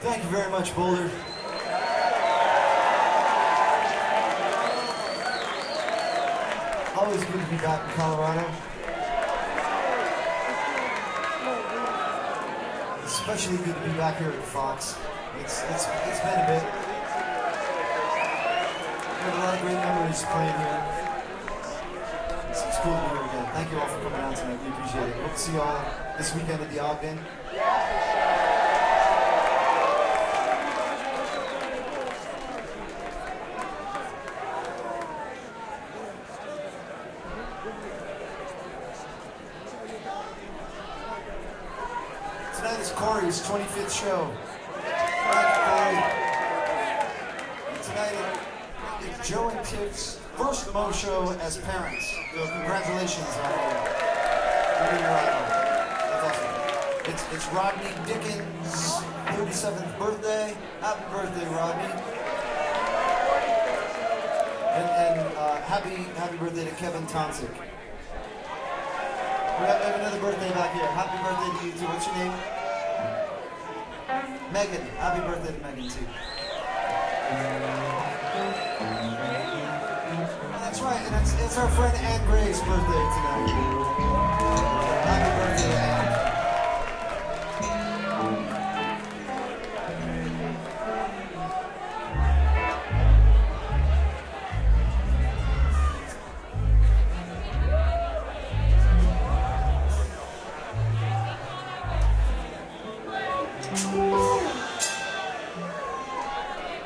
Thank you very much, Boulder. Always good to be back in Colorado. Especially good to be back here at Fox. It's been a bit. We have a lot of great memories playing here. It's cool to be here again. Thank you all for coming out tonight. We appreciate it. Hope to see you all this weekend at the Ogden. Tonight is Corey's 25th show. Thank you, Corey. And tonight it's Joe and Tiff's first Mo show as parents. So congratulations on your That's awesome. It's Rodney Dickens' 37th birthday. Happy birthday, Rodney. And happy birthday to Kevin Tonsick. We have another birthday back here. Happy birthday to you too. What's your name? Megan. Happy birthday to Megan too. That's right, and it's our friend Anne Gray's birthday tonight.